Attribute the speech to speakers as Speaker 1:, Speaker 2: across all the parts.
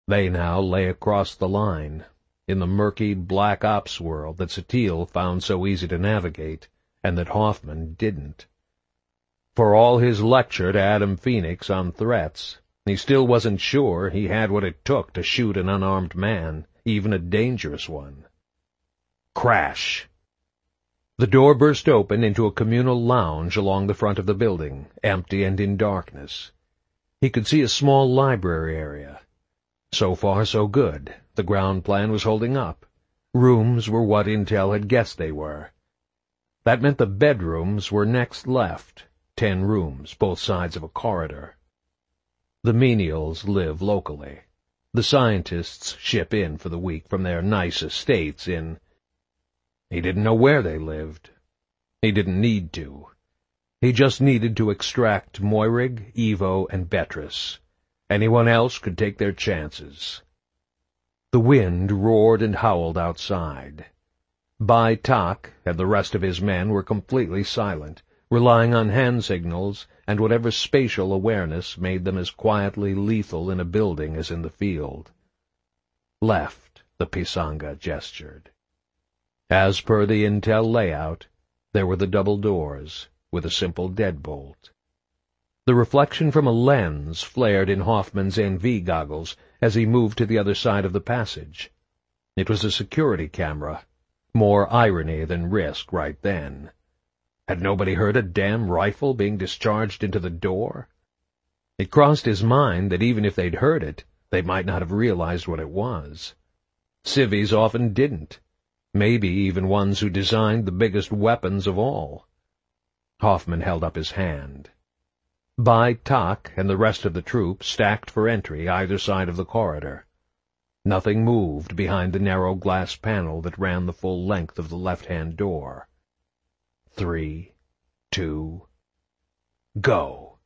Speaker 1: They now lay across the line, in the murky black ops world that Satele found so easy to navigate, and that Hoffman didn't. For all his lecture to Adam Phoenix on threats, he still wasn't sure he had what it took to shoot an unarmed man, even a dangerous one. Crash! The door burst open into a communal lounge along the front of the building, empty and in darkness. He could see a small library area. So far, so good. The ground plan was holding up. Rooms were what Intel had guessed they were. That meant the bedrooms were next left, 10 rooms, both sides of a corridor. The menials live locally. The scientists ship in for the week from their nice estates in... He didn't know where they lived. He didn't need to. He just needed to extract Moyrig, Evo, and Beatrice. Anyone else could take their chances. The wind roared and howled outside. Bai Tak and the rest of his men were completely silent, relying on hand signals and whatever spatial awareness made them as quietly lethal in a building as in the field. Left, the Pisanga gestured. As per the Intel layout, there were the double doors, with a simple deadbolt. The reflection from a lens flared in Hoffman's NV goggles as he moved to the other side of the passage. It was a security camera. More irony than risk right then. Had nobody heard a damn rifle being discharged into the door? It crossed his mind that even if they'd heard it, they might not have realized what it was. Civvies often didn't. Maybe even ones who designed the biggest weapons of all. Hoffman held up his hand. Bai Tak and the rest of the troop stacked for entry either side of the corridor. Nothing moved behind the narrow glass panel that ran the full length of the left-hand door. 3, 2, go.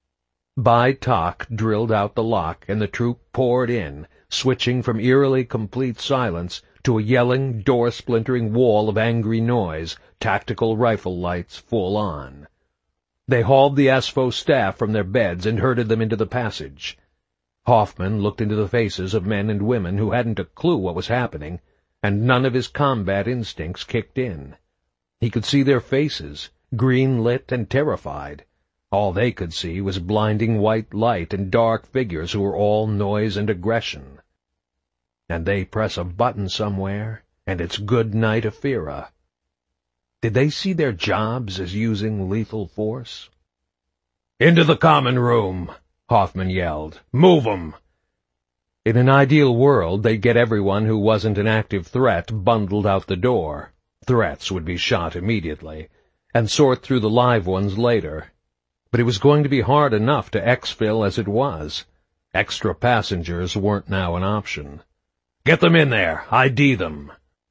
Speaker 1: Bai Tak drilled out the lock, and the troop poured in, switching from eerily complete silence to a yelling, door-splintering wall of angry noise, tactical rifle lights full on. They hauled the ASFO staff from their beds and herded them into the passage. Hoffman looked into the faces of men and women who hadn't a clue what was happening, and none of his combat instincts kicked in. He could see their faces, green-lit and terrified. All they could see was blinding white light and dark figures who were all noise and aggression. And they press a button somewhere, and it's good night, Aphira. Did they see their jobs as using lethal force? "Into the common room!" Hoffman yelled. "Move 'em!" In an ideal world, they'd get everyone who wasn't an active threat bundled out the door. Threats would be shot immediately, and sort through the live ones later. But it was going to be hard enough to exfil as it was. Extra passengers weren't now an option. "Get them in there! ID them!"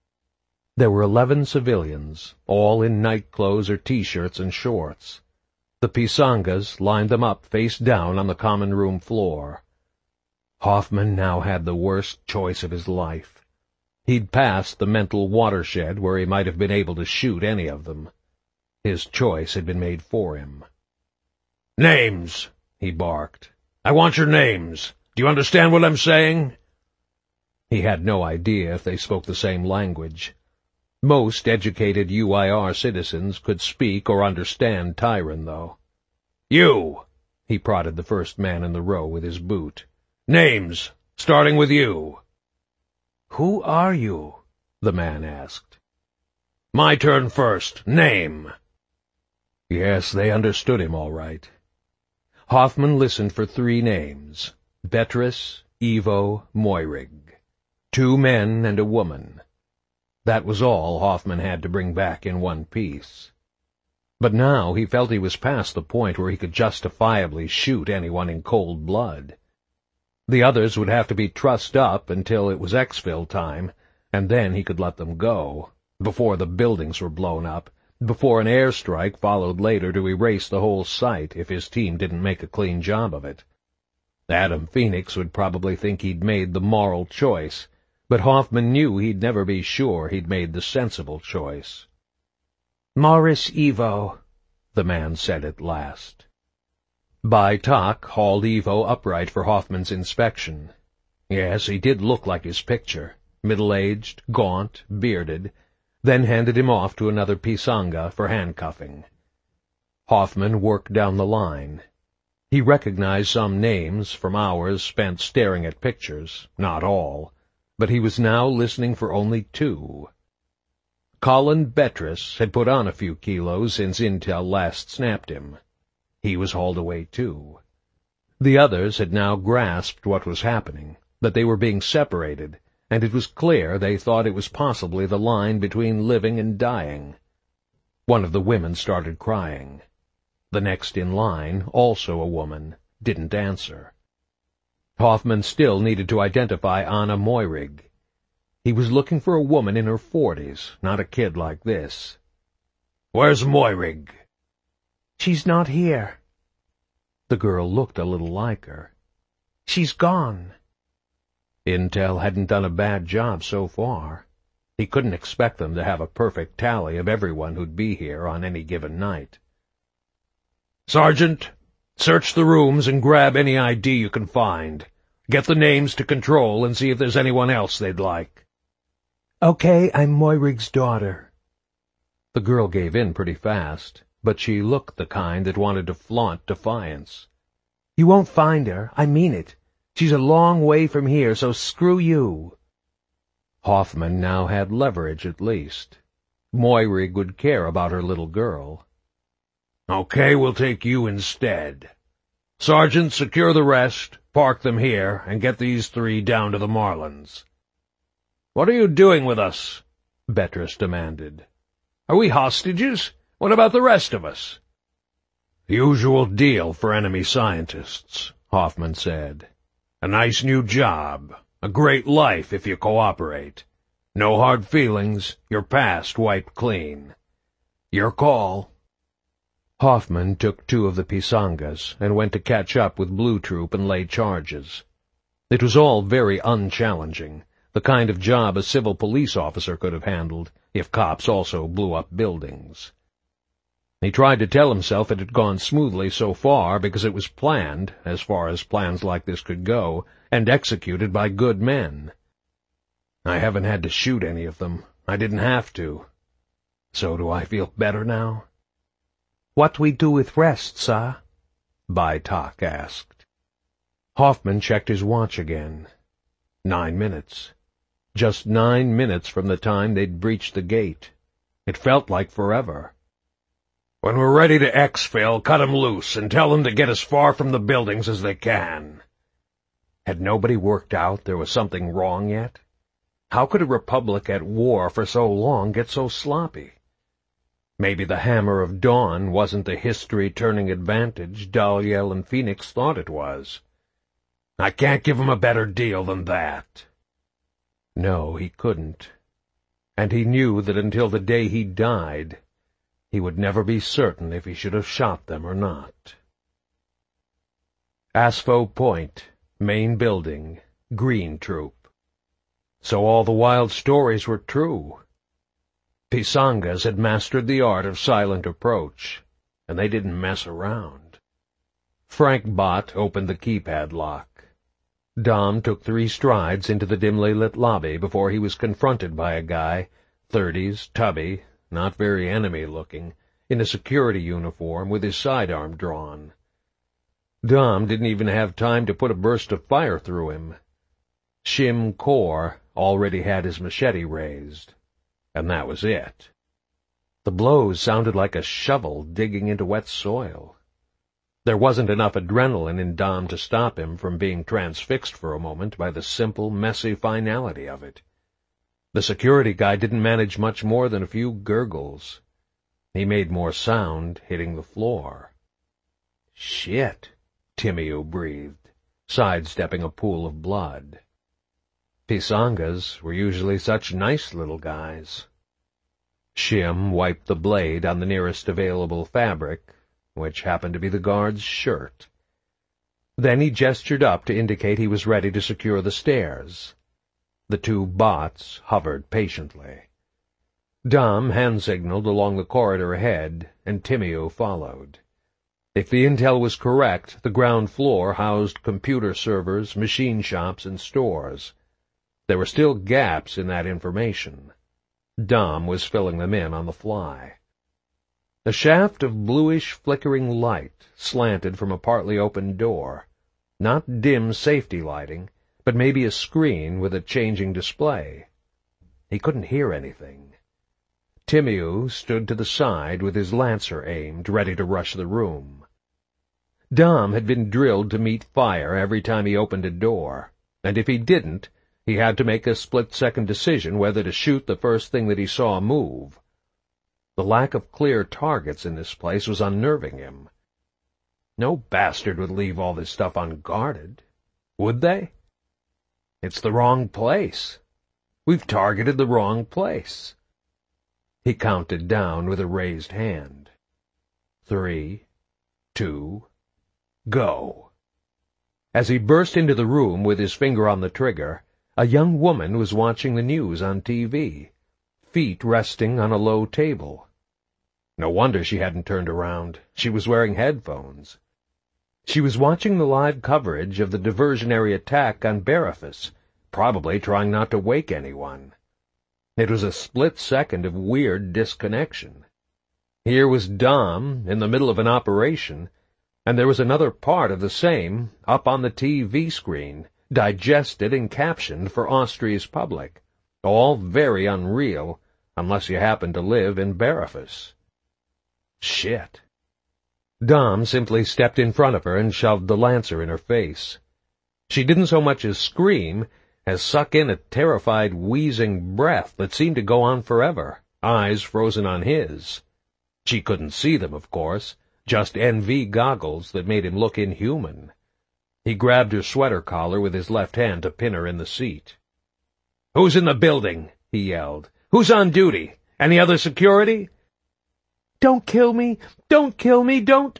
Speaker 1: There were 11 civilians, all in nightclothes or T-shirts and shorts. The Pisangas lined them up face down on the common room floor. Hoffman now had the worst choice of his life. He'd passed the mental watershed where he might have been able to shoot any of them. His choice had been made for him. "Names!" he barked. "I want your names. Do you understand what I'm saying?" He had no idea if they spoke the same language. Most educated UIR citizens could speak or understand Tyran, though. "You!" he prodded the first man in the row with his boot. "Names, starting with you." "Who are you?" the man asked. "My turn first. Name." Yes, they understood him all right. Hoffman listened for 3 names: Beatrice, Evo, Moyrig. 2 men and a woman. That was all Hoffman had to bring back in one piece. But now he felt he was past the point where he could justifiably shoot anyone in cold blood. The others would have to be trussed up until it was exfil time, and then he could let them go, before the buildings were blown up, before an airstrike followed later to erase the whole site if his team didn't make a clean job of it. Adam Phoenix would probably think he'd made the moral choice, but Hoffman knew he'd never be sure he'd made the sensible choice. "Morris Evo," the man said at last. Bai Tak hauled Evo upright for Hoffman's inspection. Yes, he did look like his picture, middle-aged, gaunt, bearded, then handed him off to another pisanga for handcuffing. Hoffman worked down the line. He recognized some names from hours spent staring at pictures, not all, but he was now listening for only two. Colin Betris had put on a few kilos since Intel last snapped him. He was hauled away too. The others had now grasped what was happening, that they were being separated, and it was clear they thought it was possibly the line between living and dying. One of the women started crying. The next in line, also a woman, didn't answer. Hoffman still needed to identify Anna Moyrig. He was looking for a woman in her 40s, not a kid like this. "Where's Moyrig?"
Speaker 2: "She's not here."
Speaker 1: The girl looked a little like her.
Speaker 2: "She's gone."
Speaker 1: Intel hadn't done a bad job so far. He couldn't expect them to have a perfect tally of everyone who'd be here on any given night. "Sergeant, search the rooms and grab any ID you can find. Get the names to Control and see if there's anyone else they'd like."
Speaker 2: "Okay, I'm Moyrig's daughter."
Speaker 1: The girl gave in pretty fast, but she looked the kind that wanted to flaunt defiance.
Speaker 2: "You won't find her, I mean it. She's a long way from here, so screw you."
Speaker 1: Hoffman now had leverage at least. Moyrig would care about her little girl. "Okay, we'll take you instead. Sergeant, secure the rest, park them here, and get these three down to the Marlins." "What are you doing with us?" Betris demanded. "Are we hostages? What about the rest of us?" "Usual deal for enemy scientists," Hoffman said. "A nice new job, a great life if you cooperate. No hard feelings, your past wiped clean. Your call." Hoffman took two of the pisangas and went to catch up with Blue Troop and lay charges. It was all very unchallenging, the kind of job a civil police officer could have handled if cops also blew up buildings. He tried to tell himself it had gone smoothly so far because it was planned, as far as plans like this could go, and executed by good men. "I haven't had to shoot any of them. I didn't have to. So do I feel better now?"
Speaker 2: "What we do with rest, sir?"
Speaker 1: Bai Tak asked. Hoffman checked his watch again. 9 minutes. Just 9 minutes from the time they'd breached the gate. It felt like forever. "When we're ready to exfil, cut 'em loose and tell them to get as far from the buildings as they can." Had nobody worked out there was something wrong yet? How could a republic at war for so long get so sloppy? Maybe the Hammer of Dawn wasn't the history-turning advantage Dalyell and Phoenix thought it was. "I can't give 'em a better deal than that." No, he couldn't. And he knew that until the day he died, he would never be certain if he should have shot them or not. Aspho Point, main building, Green Troop. So all the wild stories were true. Pisangas had mastered the art of silent approach, and they didn't mess around. Frank Bott opened the keypad lock. Dom took 3 strides into the dimly lit lobby before he was confronted by a guy, 30s, tubby, not very enemy-looking, in a security uniform with his sidearm drawn. Dom didn't even have time to put a burst of fire through him. Shim Kaur already had his machete raised. And that was it. The blows sounded like a shovel digging into wet soil. There wasn't enough adrenaline in Dom to stop him from being transfixed for a moment by the simple, messy finality of it. The security guy didn't manage much more than a few gurgles. He made more sound hitting the floor. "Shit," Timiu breathed, sidestepping a pool of blood. Pisangas were usually such nice little guys. Shim wiped the blade on the nearest available fabric, which happened to be the guard's shirt. Then he gestured up to indicate he was ready to secure the stairs. The 2 bots hovered patiently. Dom hand-signaled along the corridor ahead, and Timiu followed. If the intel was correct, the ground floor housed computer servers, machine shops, and stores. There were still gaps in that information. Dom was filling them in on the fly. A shaft of bluish, flickering light slanted from a partly opened door. Not dim safety lighting, but maybe a screen with a changing display. He couldn't hear anything. Timiu stood to the side with his lancer aimed, ready to rush the room. Dom had been drilled to meet fire every time he opened a door, and if he didn't, he had to make a split-second decision whether to shoot the first thing that he saw move. The lack of clear targets in this place was unnerving him. No bastard would leave all this stuff unguarded, would they? It's the wrong place. We've targeted the wrong place. He counted down with a raised hand. 3, 2, go. As he burst into the room with his finger on the trigger, a young woman was watching the news on TV, feet resting on a low table. No wonder she hadn't turned around. She was wearing headphones. She was watching the live coverage of the diversionary attack on Barathas, probably trying not to wake anyone. It was a split second of weird disconnection. Here was Dom in the middle of an operation, and there was another part of the same up on the TV screen, digested and captioned for Austria's public. All very unreal, unless you happen to live in Barathas. Shit. Dom simply stepped in front of her and shoved the lancer in her face. She didn't so much as scream as suck in a terrified, wheezing breath that seemed to go on forever, eyes frozen on his. She couldn't see them, of course, just NV goggles that made him look inhuman. He grabbed her sweater collar with his left hand to pin her in the seat. "Who's in the building?" he yelled. "Who's on duty? Any other security?"
Speaker 2: "Don't kill me! Don't kill me! Don't—"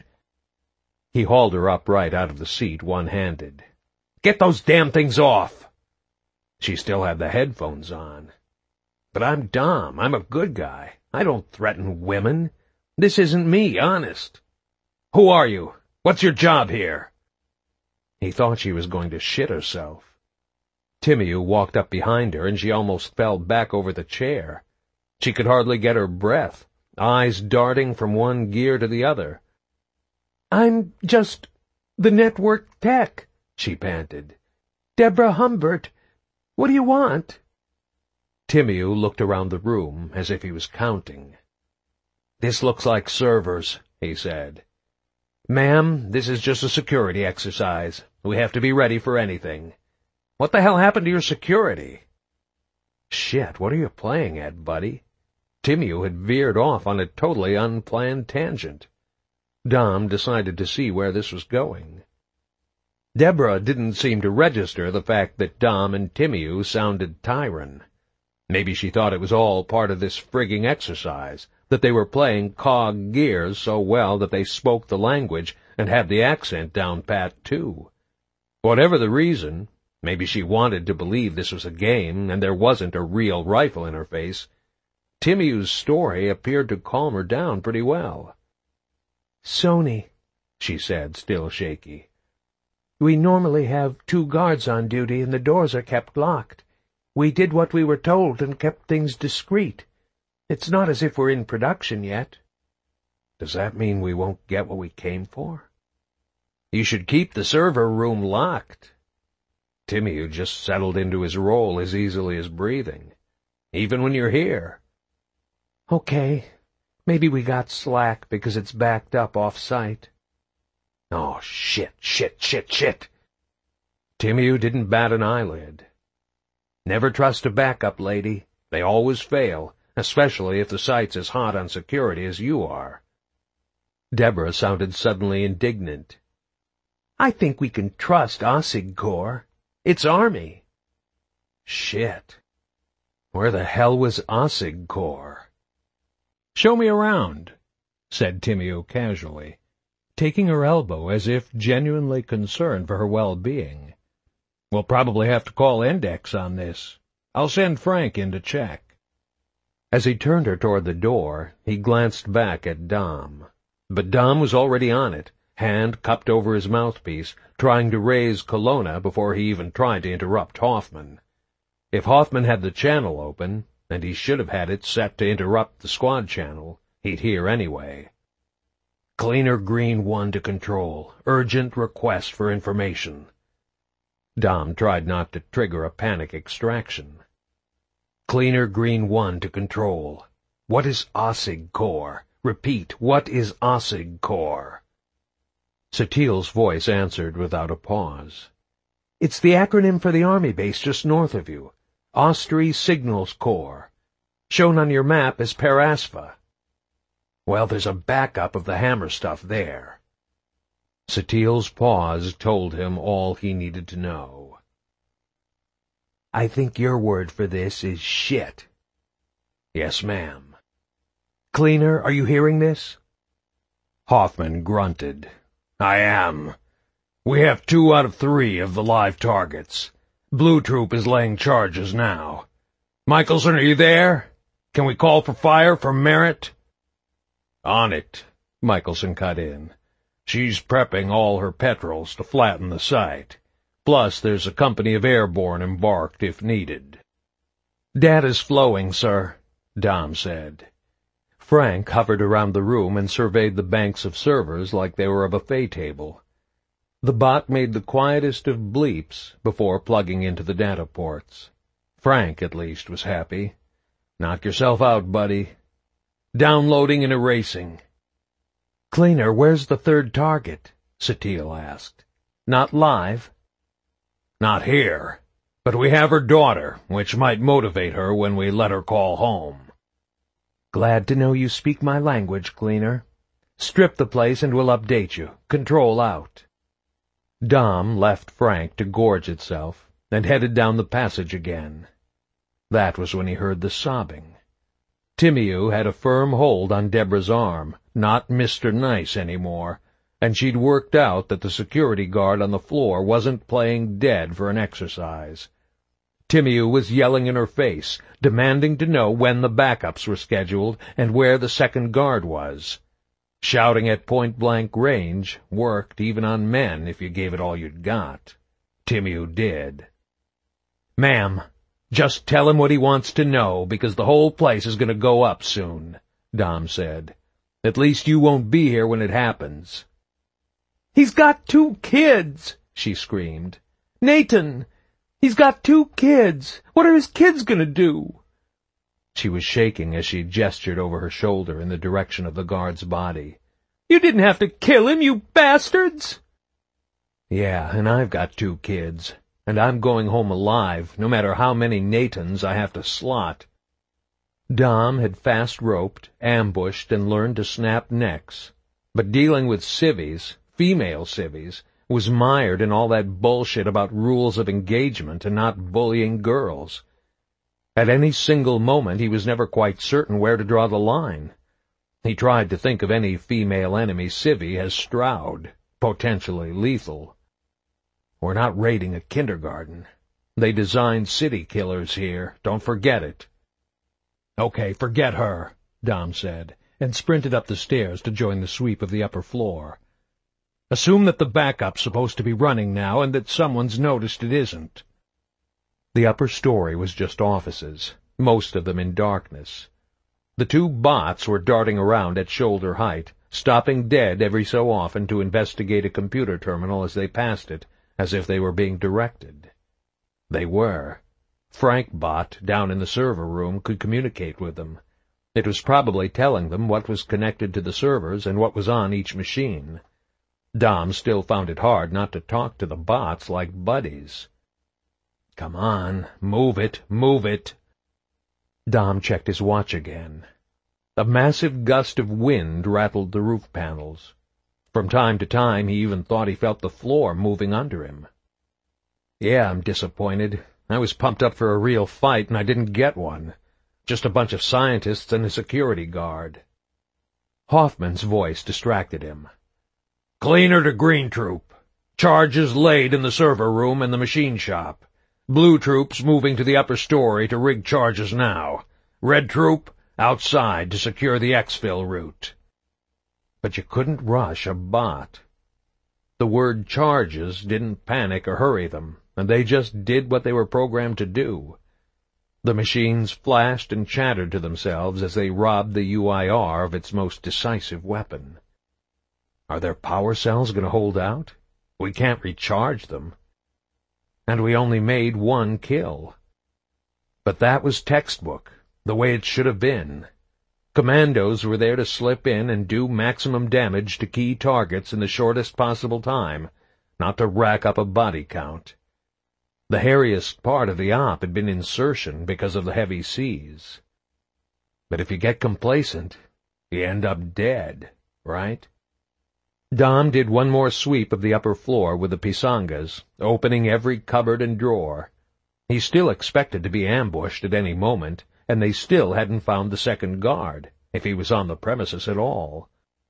Speaker 1: He hauled her upright out of the seat one-handed. "Get those damn things off!" She still had the headphones on. "But I'm Dom. I'm a good guy. I don't threaten women. This isn't me, honest. Who are you? What's your job here?" He thought she was going to shit herself. Timiu walked up behind her, and she almost fell back over the chair. She could hardly get her breath, eyes darting from one gear to the other.
Speaker 2: "I'm just the network tech," she panted. "Deborah Humbert. What do you want?"
Speaker 1: Timiu looked around the room as if he was counting. "This looks like servers," he said. "Ma'am, this is just a security exercise. We have to be ready for anything. What the hell happened to your security?" Shit, what are you playing at, buddy? Timiu had veered off on a totally unplanned tangent. Dom decided to see where this was going. Deborah didn't seem to register the fact that Dom and Timiu sounded Tyran. Maybe she thought it was all part of this frigging exercise, that they were playing cog gears so well that they spoke the language and had the accent down pat, too. Whatever the reason, maybe she wanted to believe this was a game and there wasn't a real rifle in her face. Timiu's story appeared to calm her down pretty well.
Speaker 2: "Sony," she said, still shaky. "We normally have 2 guards on duty and the doors are kept locked. We did what we were told and kept things discreet. It's not as if we're in production yet."
Speaker 1: "Does that mean we won't get what we came for?" "You should keep the server room locked." Timiu just settled into his role as easily as breathing. "Even when you're here."
Speaker 2: "Okay. Maybe we got slack because it's backed up off-site."
Speaker 1: "Oh, shit. Timiu didn't bat an eyelid. "Never trust a backup, lady. They always fail, especially if the site's as hot on security as you are." Deborah sounded suddenly indignant.
Speaker 2: "I think we can trust Ossig Corps. It's Army."
Speaker 1: Shit. Where the hell was Ossig Corps? "Show me around," said Timiu casually, taking her elbow as if genuinely concerned for her well-being. "We'll probably have to call Index on this. I'll send Frank in to check." As he turned her toward the door, he glanced back at Dom. But Dom was already on it, hand cupped over his mouthpiece, trying to raise Colonna before he even tried to interrupt Hoffman. If Hoffman had the channel open, and he should have had it set to interrupt the squad channel, he'd hear anyway. "Cleaner Green 1 to Control. Urgent request for information." Dom tried not to trigger a panic extraction. "Cleaner Green 1 to Control. What is OSIG Corps? Repeat, what is OSIG Corps?" Satil's voice answered without a pause.
Speaker 2: "It's the acronym for the army base just north of you. Austri Signals Corps. Shown on your map as Parasva."
Speaker 1: "Well, there's a backup of the hammer stuff there." Satil's pause told him all he needed to know.
Speaker 2: "I think your word for this is shit."
Speaker 1: "Yes, ma'am."
Speaker 2: "Cleaner, are you hearing this?"
Speaker 1: Hoffman grunted. "I am. We have 2 out of 3 of the live targets. Blue Troop is laying charges now. Michelson, are you there? Can we call for fire from Merritt?" "On it," Michelson cut in. "She's prepping all her petrols to flatten the site. Plus, there's a company of airborne embarked if needed."
Speaker 2: "Data's flowing, sir,"
Speaker 1: Dom said.
Speaker 2: Frank hovered around the room and surveyed the banks of servers like they were a buffet table. The bot made the quietest of bleeps before plugging into the data ports. Frank, at least, was happy. "Knock yourself out, buddy." "Downloading and erasing." "Cleaner, where's the third target?" Satil asked. "Not live?"
Speaker 1: "Not here. But we have her daughter, which might motivate her when we let her call home."
Speaker 2: "Glad to know you speak my language, Cleaner. Strip the place and we'll update you. Control out."
Speaker 1: Dom left Frank to gorge itself and headed down the passage again. That was when he heard the sobbing. Timiu had a firm hold on Deborah's arm, not Mr. Nice anymore, and she'd worked out that the security guard on the floor wasn't playing dead for an exercise. Timiu was yelling in her face, demanding to know when the backups were scheduled and where the second guard was. Shouting at point-blank range worked even on men if you gave it all you'd got. Timiu did. "Ma'am, just tell him what he wants to know, because the whole place is going to go up soon," Dom said. "At least you won't be here when it happens."
Speaker 2: "He's got 2 kids!" she screamed. "Nathan! He's got 2 kids! What are his kids going to do?"
Speaker 1: She was shaking as she gestured over her shoulder in the direction of the guard's body.
Speaker 2: "You didn't have to kill him, you bastards!"
Speaker 1: "Yeah, and I've got 2 kids, and I'm going home alive, no matter how many Nathans I have to slot." Dom had fast-roped, ambushed, and learned to snap necks, but dealing with civvies, female civvies, was mired in all that bullshit about rules of engagement and not bullying girls. At any single moment he was never quite certain where to draw the line. He tried to think of any female enemy civvy as Stroud, potentially lethal. We're not raiding a kindergarten. They designed city killers here, don't forget it. "Okay, forget her," Dom said, and sprinted up the stairs to join the sweep of the upper floor. "Assume that the backup's supposed to be running now and that someone's noticed it isn't." The upper story was just offices, most of them in darkness. The 2 bots were darting around at shoulder height, stopping dead every so often to investigate a computer terminal as they passed it, as if they were being directed. They were. Frank Bot, down in the server room, could communicate with them. It was probably telling them what was connected to the servers and what was on each machine. Dom still found it hard not to talk to the bots like buddies. "Come on, move it, move it." Dom checked his watch again. A massive gust of wind rattled the roof panels. From time to time he even thought he felt the floor moving under him. "Yeah, I'm disappointed. I was pumped up for a real fight, and I didn't get one. Just a bunch of scientists and a security guard." Hoffman's voice distracted him. "Cleaner to Green Troop. Charges laid in the server room and the machine shop. Blue Troop's moving to the upper story to rig charges now. Red Troop, outside to secure the exfil route." But you couldn't rush a bot. The word charges didn't panic or hurry them, and they just did what they were programmed to do. The machines flashed and chattered to themselves as they robbed the UIR of its most decisive weapon. Are their power cells going to hold out? We can't recharge them. And we only made one kill. But that was textbook, the way it should have been. Commandos were there to slip in and do maximum damage to key targets in the shortest possible time, not to rack up a body count. The hairiest part of the op had been insertion because of the heavy seas. But if you get complacent, you end up dead, right? Dom did one more sweep of the upper floor with the pisangas, opening every cupboard and drawer. He still expected to be ambushed at any moment, and they still hadn't found the second guard, if he was on the premises at all.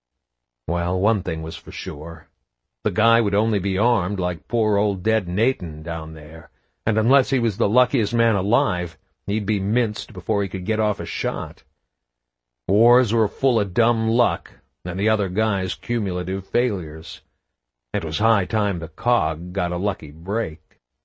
Speaker 1: Well, one thing was for sure. The guy would only be armed like poor old dead Nathan down there, and unless he was the luckiest man alive, he'd be minced before he could get off a shot. Wars were full of dumb luck, and the other guy's cumulative failures. It was high time the cog got a lucky break.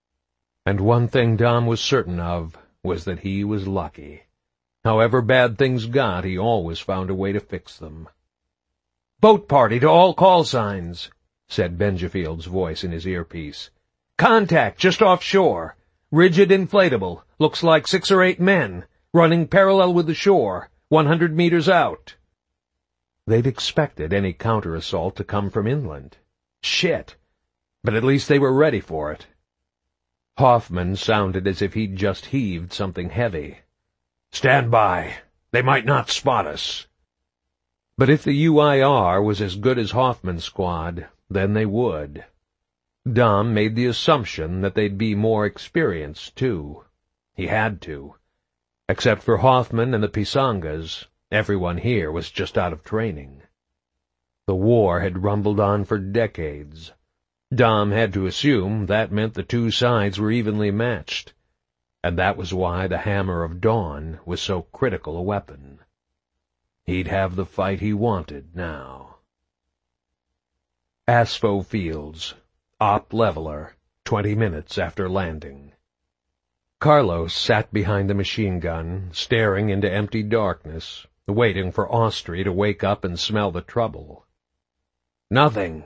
Speaker 1: And one thing Dom was certain of was that he was lucky. However bad things got, he always found a way to fix them. "Boat party to all call signs," said Benjafield's voice in his earpiece. "Contact just offshore. Rigid inflatable. Looks like 6 or 8 men. Running parallel with the shore. 100 meters out." They'd expected any counter-assault to come from inland. Shit! But at least they were ready for it. Hoffman sounded as if he'd just heaved something heavy. "Stand by. They might not spot us." But if the UIR was as good as Hoffman's squad, then they would. Dom made the assumption that they'd be more experienced, too. He had to. Except for Hoffman and the pisangas, everyone here was just out of training. The war had rumbled on for decades. Dom had to assume that meant the two sides were evenly matched, and that was why the Hammer of Dawn was so critical a weapon. He'd have the fight he wanted now. Asfo Fields, Op Leveler, 20 minutes after landing. Carlos sat behind the machine gun, staring into empty darkness, waiting for Austri to wake up and smell the trouble. "Nothing."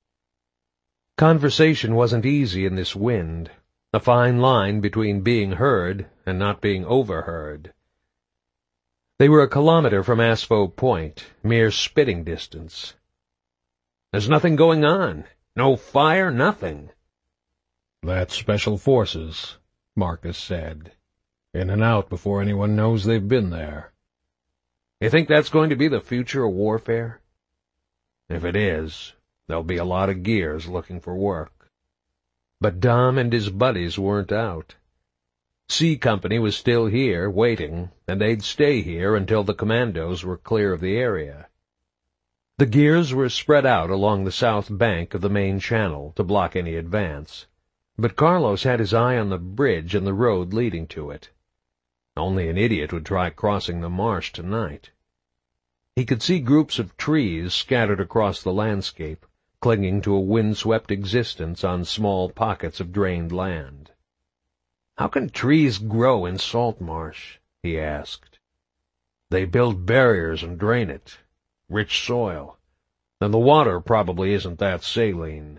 Speaker 1: Conversation wasn't easy in this wind, a fine line between being heard and not being overheard. They were a kilometer from Asfo Point, mere spitting distance. "There's nothing going on. No fire, nothing."
Speaker 3: "That's Special Forces," Marcus said. "In and out before anyone knows they've been there."
Speaker 1: "You think that's going to be the future of warfare?" "If it is, there'll be a lot of gears looking for work." But Dom and his buddies weren't out. C Company was still here, waiting, and they'd stay here until the commandos were clear of the area. The gears were spread out along the south bank of the main channel to block any advance, but Carlos had his eye on the bridge and the road leading to it. Only an idiot would try crossing the marsh tonight. He could see groups of trees scattered across the landscape, clinging to a windswept existence on small pockets of drained land. "How can trees grow in salt marsh?" he asked. "They build barriers and drain it. Rich soil. And the water probably isn't that saline."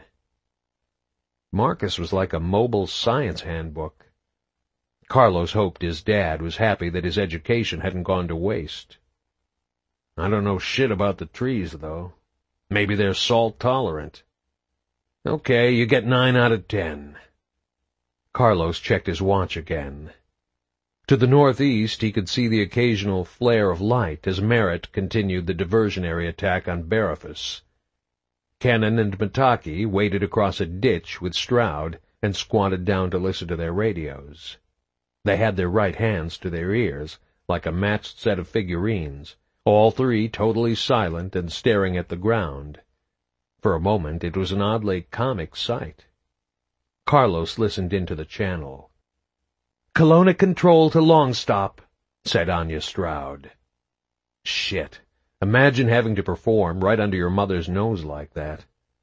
Speaker 1: Marcus was like a mobile science handbook. Carlos hoped his dad was happy that his education hadn't gone to waste. "I don't know shit about the trees, though. Maybe they're salt-tolerant." "Okay, you get 9 out of 10. Carlos checked his watch again. To the northeast he could see the occasional flare of light as Merritt continued the diversionary attack on Baraphus. Kennan and Mataki waited across a ditch with Stroud and squatted down to listen to their radios. They had their right hands to their ears, like a matched set of figurines, all three totally silent and staring at the ground. For a moment it was an oddly comic sight. Carlos listened into the channel. "Kelowna Control to Longstop," said Anya Stroud. Shit. Imagine having to perform right under your mother's nose like that.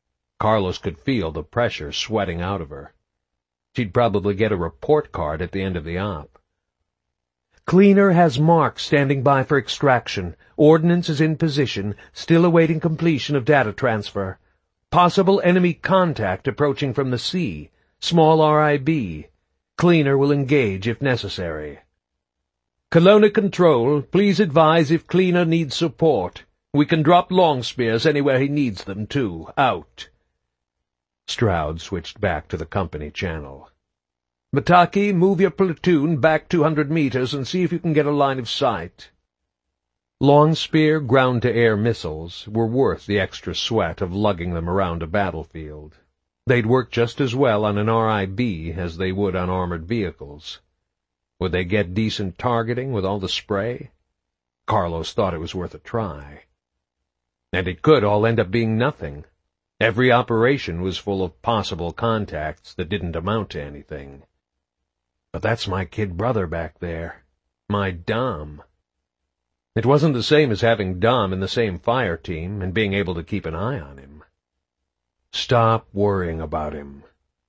Speaker 1: Carlos could feel the pressure sweating out of her. She'd probably get a report card at the end of the op.
Speaker 2: Cleaner has Mark standing by for extraction. Ordnance is in position, still awaiting completion of data transfer. Possible enemy contact approaching from the sea. Small RIB. Cleaner will engage if necessary. Kelowna Control, please advise if Cleaner needs support. We can drop long spears anywhere he needs them, too. Out.
Speaker 1: Stroud switched back to the company channel.
Speaker 2: Mataki, move your platoon back 200 meters and see if you can get a line of sight.
Speaker 1: Long-spear ground-to-air missiles were worth the extra sweat of lugging them around a battlefield. They'd work just as well on an RIB as they would on armored vehicles. Would they get decent targeting with all the spray? Carlos thought it was worth a try. And it could all end up being nothing. Every operation was full of possible contacts that didn't amount to anything. But that's my kid brother back there. My Dom. It wasn't the same as having Dom in the same fire team and being able to keep an eye on him. Stop worrying about him.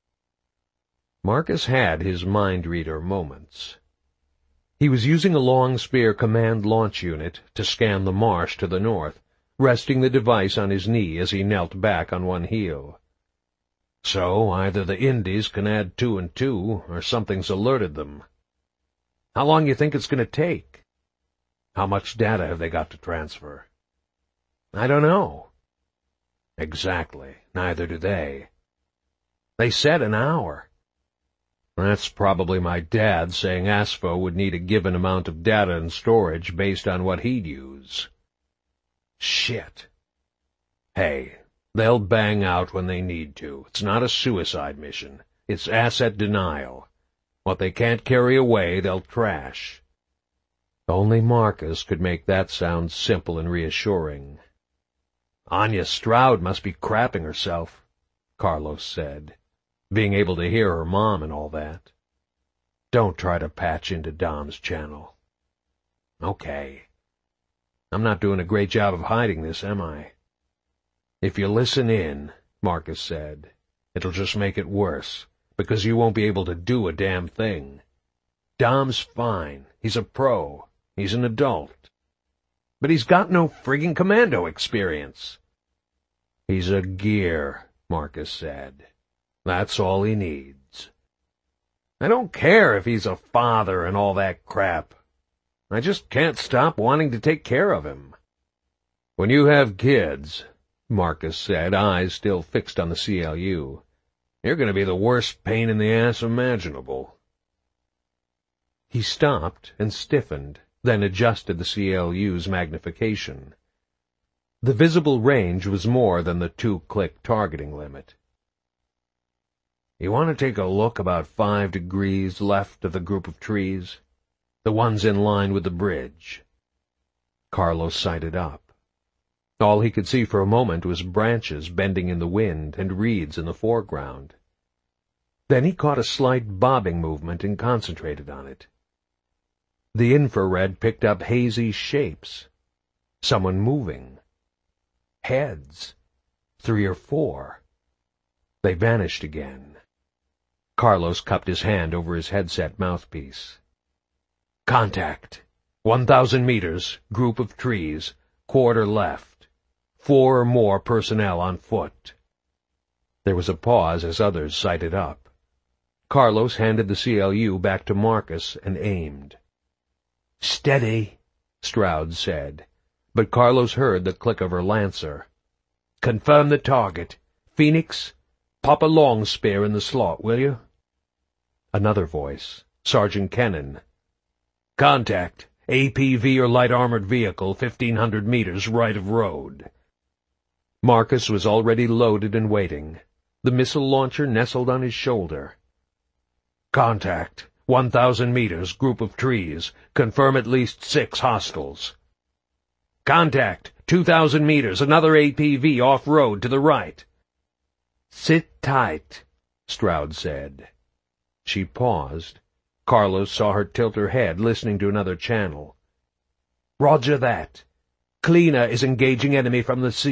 Speaker 1: Marcus had his mind-reader moments. He was using a long-spear command launch unit to scan the marsh to the north, resting the device on his knee as he knelt back on one heel. So either the Indies can add 2 and 2, or something's alerted them. How long you think it's going to take? How much data have they got to transfer? I don't know. Exactly. Neither do they. They said an hour. That's probably my dad saying ASFO would need a given amount of data and storage based on what he'd use. Shit. Hey, they'll bang out when they need to. It's not a suicide mission. It's asset denial. What they can't carry away, they'll trash. Only Marcus could make that sound simple and reassuring. Anya Stroud must be crapping herself, Carlos said, being able to hear her mom and all that. Don't try to patch into Dom's channel. Okay. I'm not doing a great job of hiding this, am I? If you listen in, Marcus said, it'll just make it worse, because you won't be able to do a damn thing. Dom's fine. He's a pro. He's an adult. But he's got no frigging commando experience. He's a gear, Marcus said. That's all he needs. I don't care if he's a father and all that crap. I just can't stop wanting to take care of him. When you have kids, Marcus said, eyes still fixed on the CLU, you're going to be the worst pain in the ass imaginable. He stopped and stiffened, then adjusted the CLU's magnification. The visible range was more than the 2-click targeting limit. You want to take a look about 5 degrees left of the group of trees? The ones in line with the bridge. Carlos sighted up. All he could see for a moment was branches bending in the wind and reeds in the foreground. Then he caught a slight bobbing movement and concentrated on it. The infrared picked up hazy shapes. Someone moving. Heads. 3 or 4. They vanished again. Carlos cupped his hand over his headset mouthpiece. Contact. 1,000 meters, group of trees, quarter left. 4 or more personnel on foot. There was a pause as others sighted up. Carlos handed the CLU back to Marcus and aimed. Steady, Stroud said, but Carlos heard the click of her Lancer. Confirm the target. Phoenix, pop a long spear in the slot, will you? Another voice, Sergeant Kennan. Contact. APV or light armored vehicle, 1,500 meters right of road. Marcus was already loaded and waiting. The missile launcher nestled on his shoulder. Contact. 1,000 meters, group of trees. Confirm at least 6 hostiles. Contact. 2,000 meters, another APV off-road to the right. Sit tight, Stroud said. She paused. Carlos saw her tilt her head, listening to another channel. Roger that. Cleaner is engaging enemy from the sea.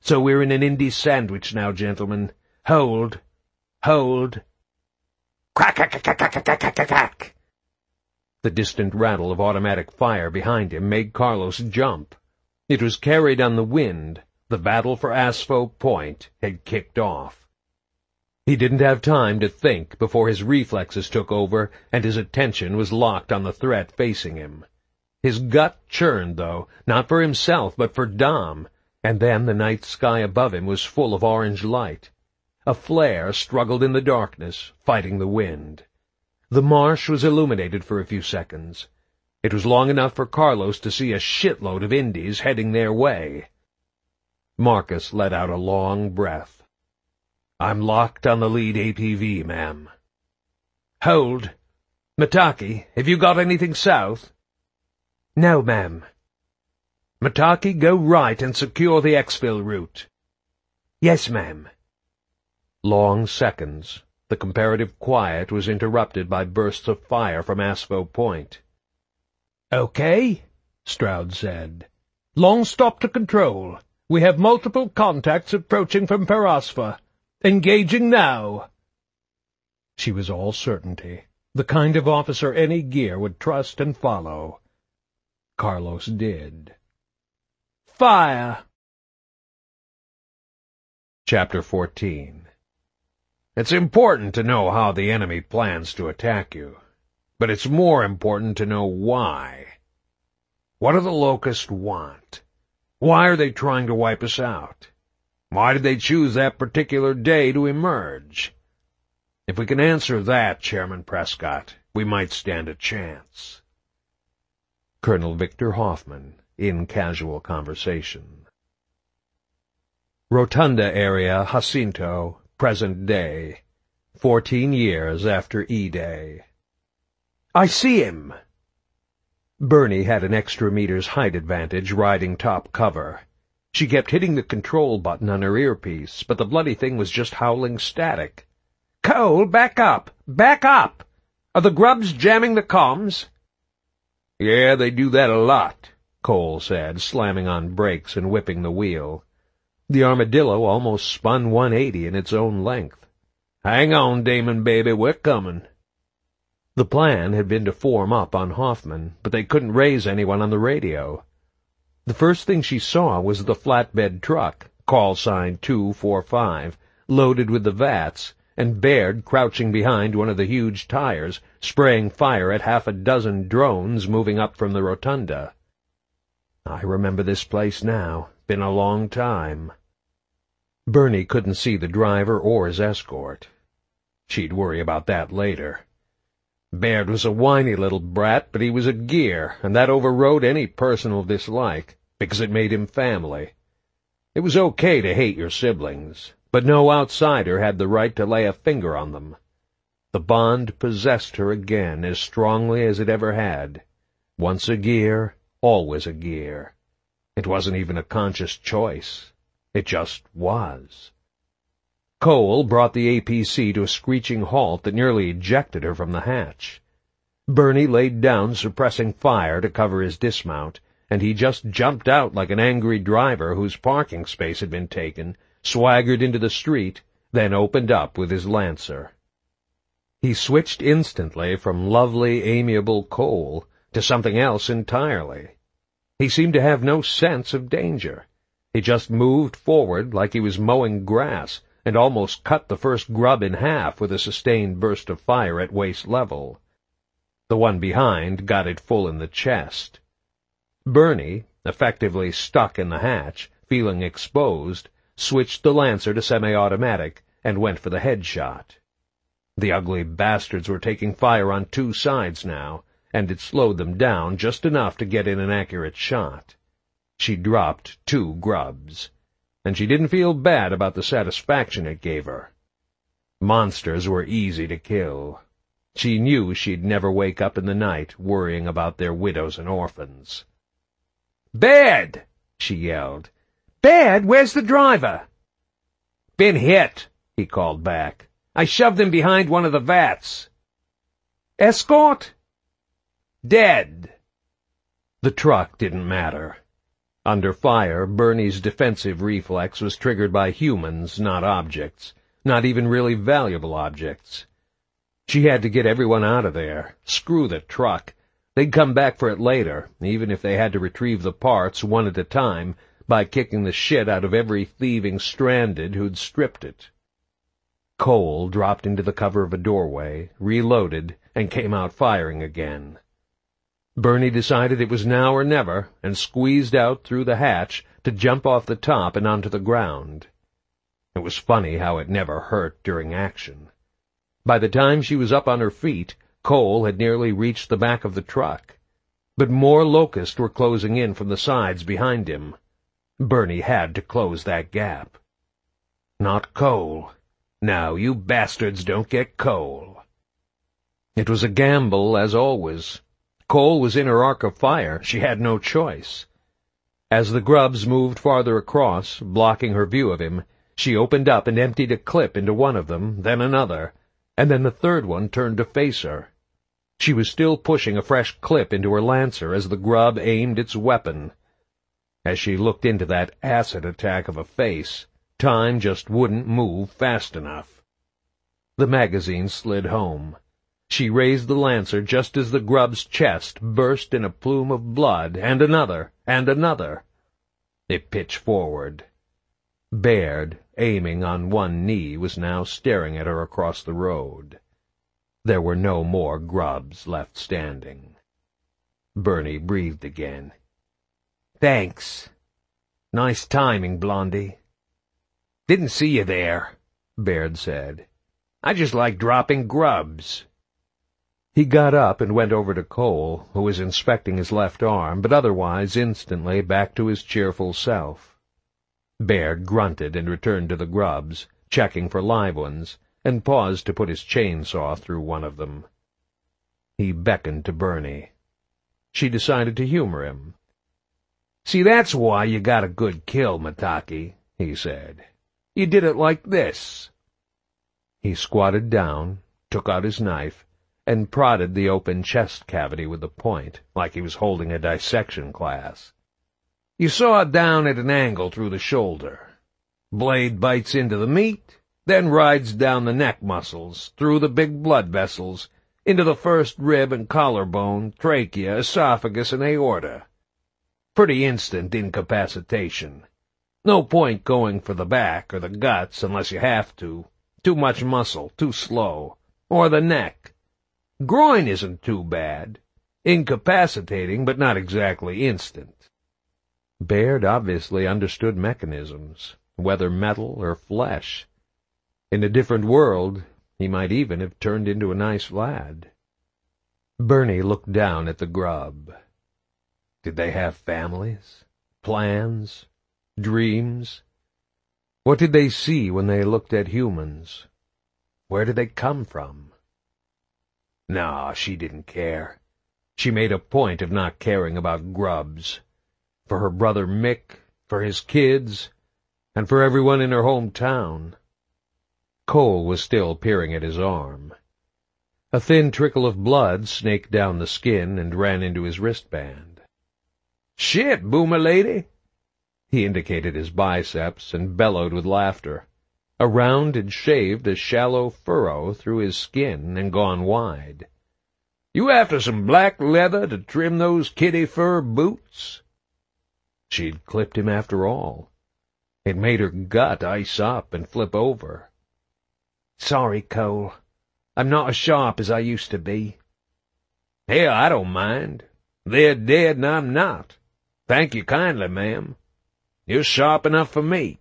Speaker 2: So we're in an Indy sandwich now, gentlemen. Hold. Hold. Crack, crack, crack, crack, crack, crack, crack, crack. The distant rattle of automatic fire behind him made Carlos jump. It was carried on the wind. The battle for Aspho Point had kicked off. He didn't have time to think before his reflexes took over and his attention was locked on the threat facing him. His gut churned, though, not for himself but for Dom, and then the night sky above him was full of orange light. A flare struggled in the darkness, fighting the wind. The marsh was illuminated for a few seconds. It was long enough for Carlos to see a shitload of Indies heading their way. Marcus let out a long breath. "I'm locked on the lead APV, ma'am." "Hold. Mataki, have you got anything south?" "No, ma'am." "Mataki, go right and secure the exfil route." "Yes, ma'am." Long seconds. The comparative quiet was interrupted by bursts of fire from Aspho Point. "Okay," Stroud said. "Long stop to control. We have multiple contacts approaching from Parasva. Engaging now." She was all certainty, the kind of officer any gear would trust and follow. Carlos did. "Fire!"
Speaker 1: Chapter 14. It's important to know how the enemy plans to attack you, but it's more important to know why. What do the Locusts want? Why are they trying to wipe us out? Why did they choose that particular day to emerge? If we can answer that, Chairman Prescott, we might stand a chance. Colonel Victor Hoffman, in casual conversation. Rotunda area, Jacinto, present day, 14 years after E-Day. "I see him!" Bernie had an extra meter's height advantage riding top cover. She kept hitting the control button on her earpiece, but the bloody thing was just howling static. "Cole, back up! Back up! Are the grubs jamming the comms?" "Yeah, they do that a lot," Cole said, slamming on brakes and whipping the wheel. The armadillo almost spun 180 in its own length. "Hang on, Damon, baby, we're coming." The plan had been to form up on Hoffman, but they couldn't raise anyone on the radio. The first thing she saw was the flatbed truck, call sign 245, loaded with the vats, and Baird crouching behind one of the huge tires, spraying fire at half a dozen drones moving up from the rotunda. "I remember this place now. Been a long time." Bernie couldn't see the driver or his escort. She'd worry about that later. Baird was a whiny little brat, but he was a gear, and that overrode any personal dislike, because it made him family. It was okay to hate your siblings, but no outsider had the right to lay a finger on them. The bond possessed her again as strongly as it ever had. Once a gear, always a gear. It wasn't even a conscious choice. It just was. Cole brought the APC to a screeching halt that nearly ejected her from the hatch. Bernie laid down suppressing fire to cover his dismount, and he just jumped out like an angry driver whose parking space had been taken, swaggered into the street, then opened up with his Lancer. He switched instantly from lovely, amiable Cole to something else entirely. He seemed to have no sense of danger. He just moved forward like he was mowing grass, and almost cut the first grub in half with a sustained burst of fire at waist level. The one behind got it full in the chest. Bernie, effectively stuck in the hatch, feeling exposed, switched the Lancer to semi-automatic and went for the headshot. The ugly bastards were taking fire on two sides now, and it slowed them down just enough to get in an accurate shot. She dropped 2 grubs, and she didn't feel bad about the satisfaction it gave her. Monsters were easy to kill. She knew she'd never wake up in the night worrying about their widows and orphans. "Baird!" she yelled. "Baird, where's the driver?" "Been hit," he called back. "I shoved him behind one of the vats." "Escort?" "Dead." The truck didn't matter. Under fire, Bernie's defensive reflex was triggered by humans, not objects, not even really valuable objects. She had to get everyone out of there. Screw the truck. They'd come back for it later, even if they had to retrieve the parts one at a time by kicking the shit out of every thieving stranded who'd stripped it. Cole dropped into the cover of a doorway, reloaded, and came out firing again. Bernie decided it was now or never, and squeezed out through the hatch to jump off the top and onto the ground. It was funny how it never hurt during action. By the time she was up on her feet, Cole had nearly reached the back of the truck. But more locusts were closing in from the sides behind him. Bernie had to close that gap. Not Cole. Now, you bastards don't get Cole. It was a gamble, as always. Cole was in her arc of fire. She had no choice. As the grubs moved farther across, blocking her view of him, she opened up and emptied a clip into one of them, then another, and then the third one turned to face her. She was still pushing a fresh clip into her lancer as the grub aimed its weapon. As she looked into that acid attack of a face, time just wouldn't move fast enough. The magazine slid home. She raised the lancer just as the grub's chest burst in a plume of blood, and another, and another. It pitched forward. Baird, aiming on one knee, was now staring at her across the road. There were no more grubs left standing. Bernie breathed again. "Thanks. Nice timing, Blondie." "Didn't see you there," Baird said. "I just like dropping grubs." He got up and went over to Cole, who was inspecting his left arm, but otherwise instantly back to his cheerful self. Baird grunted and returned to the grubs, checking for live ones, and paused to put his chainsaw through one of them. He beckoned to Bernie. She decided to humor him. "See, that's why you got a good kill, Mataki," he said. "You did it like this." He squatted down, took out his knife, and prodded the open chest cavity with the point, like he was holding a dissection class. "You saw it down at an angle through the shoulder. Blade bites into the meat, then rides down the neck muscles, through the big blood vessels, into the first rib and collarbone, trachea, esophagus, and aorta. Pretty instant incapacitation. No point going for the back or the guts unless you have to. Too much muscle, too slow. Or the neck. Groin isn't too bad. Incapacitating, but not exactly instant." Baird obviously understood mechanisms, whether metal or flesh. In a different world, he might even have turned into a nice lad. Bernie looked down at the grub. Did they have families? Plans? Dreams? What did they see when they looked at humans? Where did they come from? No, she didn't care. She made a point of not caring about grubs. For her brother Mick, for his kids, and for everyone in her hometown. Cole was still peering at his arm. A thin trickle of blood snaked down the skin and ran into his wristband. "Shit, boomer lady!" He indicated his biceps and bellowed with laughter. A round had shaved a shallow furrow through his skin and gone wide. "You after some black leather to trim those kitty fur boots?" She'd clipped him after all. It made her gut ice up and flip over. "Sorry, Cole. I'm not as sharp as I used to be." "Hell, I don't mind. They're dead and I'm not. Thank you kindly, ma'am. You're sharp enough for me."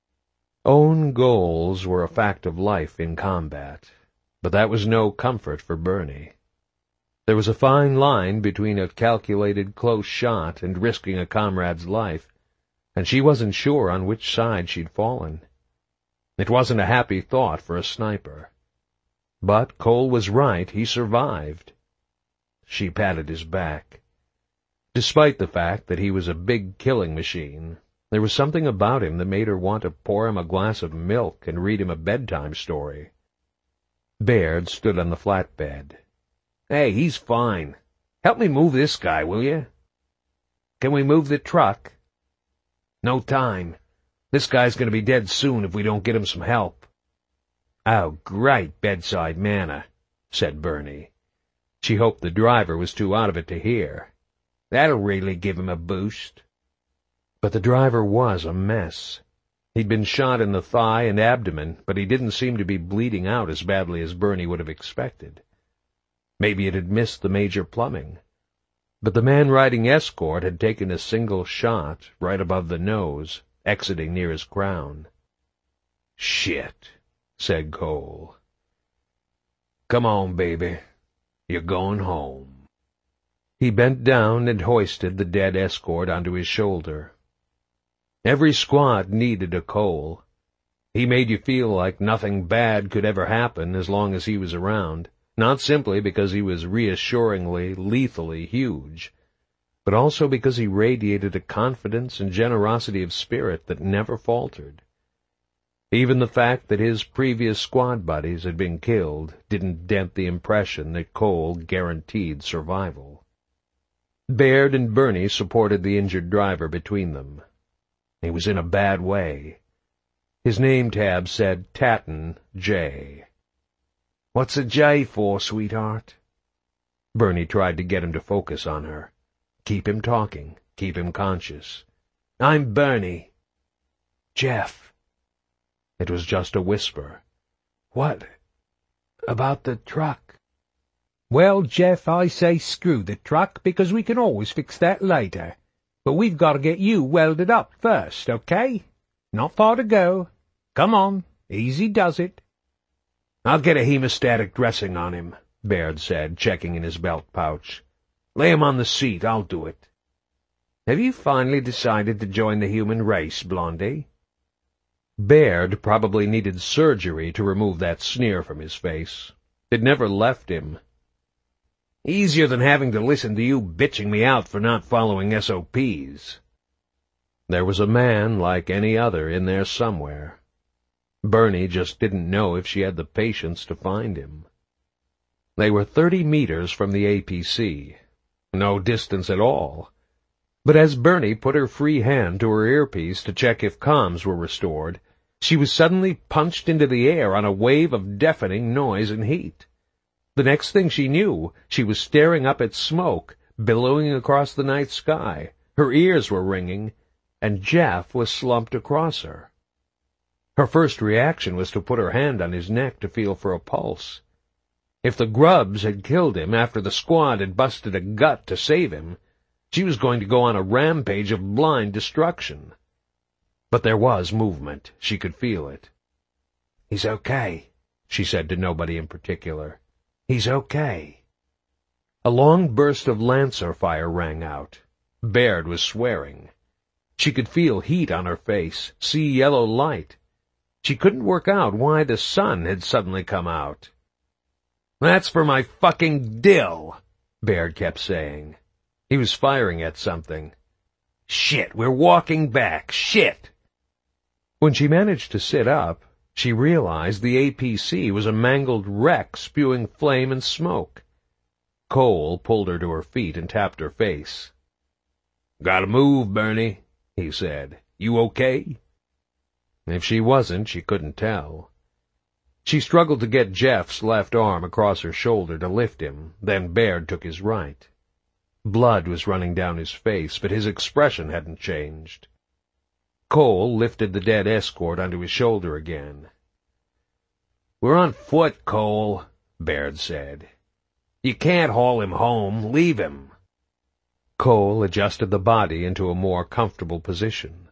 Speaker 1: Own goals were a fact of life in combat, but that was no comfort for Bernie. There was a fine line between a calculated close shot and risking a comrade's life, and she wasn't sure on which side she'd fallen. It wasn't a happy thought for a sniper. But Cole was right, he survived. She patted his back. Despite the fact that he was a big killing machine, there was something about him that made her want to pour him a glass of milk and read him a bedtime story. Baird stood on the flatbed. "Hey, he's fine. Help me move this guy, will you?" "Can we move the truck?" No time. This guy's gonna be dead soon if we don't get him some help." "Oh, great bedside manner," said Bernie. She hoped the driver was too out of it to hear. "That'll really give him a boost." But the driver was a mess. He'd been shot in the thigh and abdomen, but he didn't seem to be bleeding out as badly as Bernie would have expected. Maybe it had missed the major plumbing. But the man riding escort had taken a single shot right above the nose, exiting near his crown. "Shit," said Cole. "Come on, baby. You're going home." He bent down and hoisted the dead escort onto his shoulder. Every squad needed a Cole. He made you feel like nothing bad could ever happen as long as he was around, not simply because he was reassuringly, lethally huge, but also because he radiated a confidence and generosity of spirit that never faltered. Even the fact that his previous squad buddies had been killed didn't dent the impression that Cole guaranteed survival. Baird and Bernie supported the injured driver between them. He was in a bad way. His name tab said Tatton J. "What's a J for, sweetheart?" Bernie tried to get him to focus on her. Keep him talking, keep him conscious. "I'm Bernie." "Jeff." It was just a whisper. "What about the truck?"
Speaker 2: "Well, Jeff, I say screw the truck, because we can always fix that later. But we've got to get you welded up first, okay? Not far to go. Come on, easy does it."
Speaker 1: "I'll get a hemostatic dressing on him," Baird said, checking in his belt pouch. "Lay him on the seat, I'll do it." "Have you finally decided to join the human race, Blondie?" Baird probably needed surgery to remove that sneer from his face. It never left him. "Easier than having to listen to you bitching me out for not following SOPs." There was a man like any other in there somewhere. Bernie just didn't know if she had the patience to find him. They were 30 meters from the APC. No distance at all. But as Bernie put her free hand to her earpiece to check if comms were restored, she was suddenly punched into the air on a wave of deafening noise and heat. The next thing she knew, she was staring up at smoke, billowing across the night sky. Her ears were ringing, and Jeff was slumped across her. Her first reaction was to put her hand on his neck to feel for a pulse. If the grubs had killed him after the squad had busted a gut to save him, she was going to go on a rampage of blind destruction. But there was movement. She could feel it. "He's okay," she said to nobody in particular. "He's okay." A long burst of Lancer fire rang out. Baird was swearing. She could feel heat on her face, see yellow light. She couldn't work out why the sun had suddenly come out. "That's for my fucking dill," Baird kept saying. He was firing at something. "Shit, we're walking back. Shit!" When she managed to sit up, she realized the APC was a mangled wreck spewing flame and smoke. Cole pulled her to her feet and tapped her face. "Gotta move, Bernie," he said. "You okay?" If she wasn't, she couldn't tell. She struggled to get Jeff's left arm across her shoulder to lift him, then Baird took his right. Blood was running down his face, but his expression hadn't changed. Cole lifted the dead escort onto his shoulder again. "We're on foot, Cole," Baird said. "You can't haul him home. Leave him." Cole adjusted the body into a more comfortable position.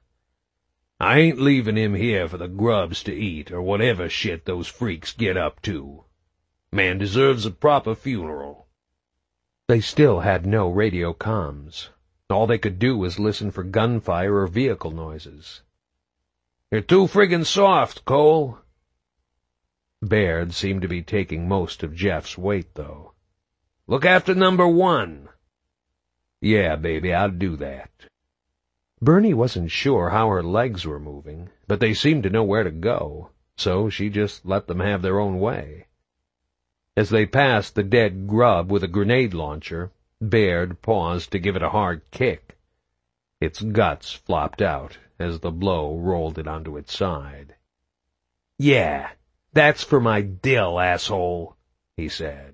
Speaker 1: "I ain't leaving him here for the grubs to eat or whatever shit those freaks get up to. Man deserves a proper funeral." They still had no radio comms. All they could do was listen for gunfire or vehicle noises. "You're too friggin' soft, Cole." Baird seemed to be taking most of Jeff's weight, though. "Look after number one." "Yeah, baby, I'll do that." Bernie wasn't sure how her legs were moving, but they seemed to know where to go, so she just let them have their own way. As they passed the dead grub with a grenade launcher, Baird paused to give it a hard kick. Its guts flopped out, as the blow rolled it onto its side.
Speaker 2: "Yeah, that's for my dill, asshole," he said.